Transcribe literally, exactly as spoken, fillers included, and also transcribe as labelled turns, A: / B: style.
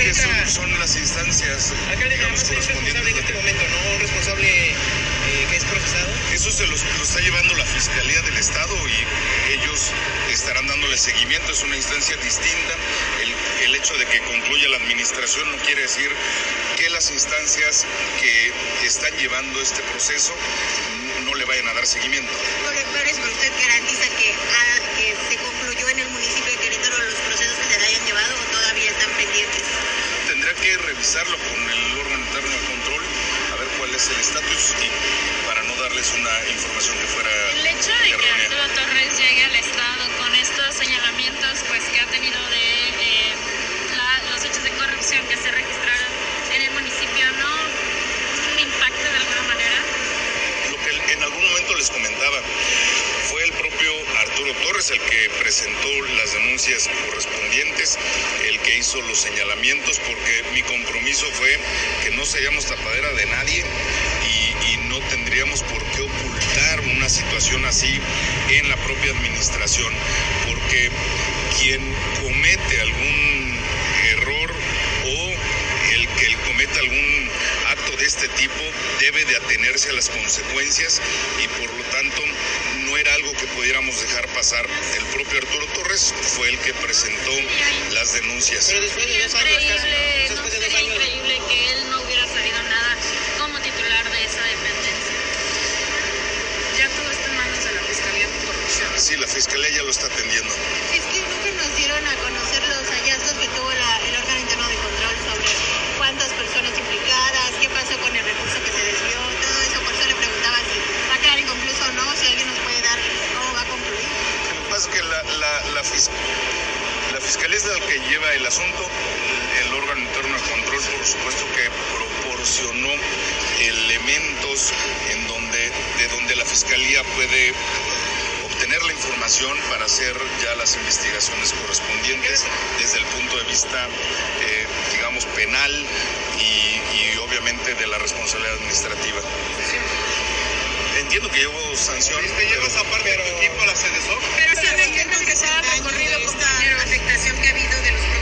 A: que son, son las instancias, digamos, correspondientes.
B: En este momento, ¿no? Un responsable eh, que es procesado.
A: Eso se los, lo está llevando la Fiscalía del Estado y ellos estarán dándole seguimiento. Es una instancia distinta. El, el hecho de que concluya la administración no quiere decir que las instancias que están llevando este proceso no le vayan a dar seguimiento.
C: Pero es que usted garantiza que, a, que se concluyó en el municipio de Querétaro los procesos que se le hayan llevado o todavía están pendientes.
A: Tendrá que revisarlo con el órgano interno de control, a ver cuál es el estatus y para no darles una información que fuera
D: El hecho de
A: errónea.
D: que Arturo Torres llegue al Estado con estos señalamientos pues que ha tenido de eh, la, los hechos de corrupción que se registraron en el municipio, ¿no le impacta de alguna manera?
A: Lo que en algún momento les comentaba, fue el propio Arturo Torres el que presentó las denuncias correspondientes, el que hizo los señalamientos, porque mi compromiso fue que no seamos tapadera de nadie y, y no tendríamos por qué ocultar una situación así en la propia administración, porque quien comete algún error o el que él cometa algún acto de este tipo debe de atenerse a las consecuencias y por lo tanto no era algo que pudiéramos dejar pasar. El propio Arturo Torres fue el que presentó las denuncias.
B: Pero después de dos años,
D: Increíble,
B: casi,
D: no
B: después de dos
D: sería
B: años.
D: increíble que él no hubiera sabido nada como titular de esa dependencia. Ya todo está en manos de la Fiscalía Anticorrupción.
A: Sí, la Fiscalía ya lo está atendiendo.
C: Es que nunca nos dieron a conocer los hallazgos que tuvo la, el órgano interno de control sobre cuántas personas implicadas, qué pasó con el recurso que se desvió, todo eso. Por eso le preguntaba si va a quedar inconcluso o no, si alguien nos puede dar cómo va a concluir.
A: Lo que pasa es que la, la, la, fis, la Fiscalía es la que lleva el asunto, el, el órgano interno de control por supuesto que proporcionó elementos en donde, de donde la Fiscalía puede obtener la información para hacer ya las investigaciones correspondientes desde el punto de vista, eh, digamos, penal y, y obviamente de la responsabilidad administrativa. Entiendo que llevo sanción.
B: ¿Es que llevas aparte de tu equipo a la CEDESOC?
C: Pero se entiende que se ha recorrido esta afectación que ha habido de los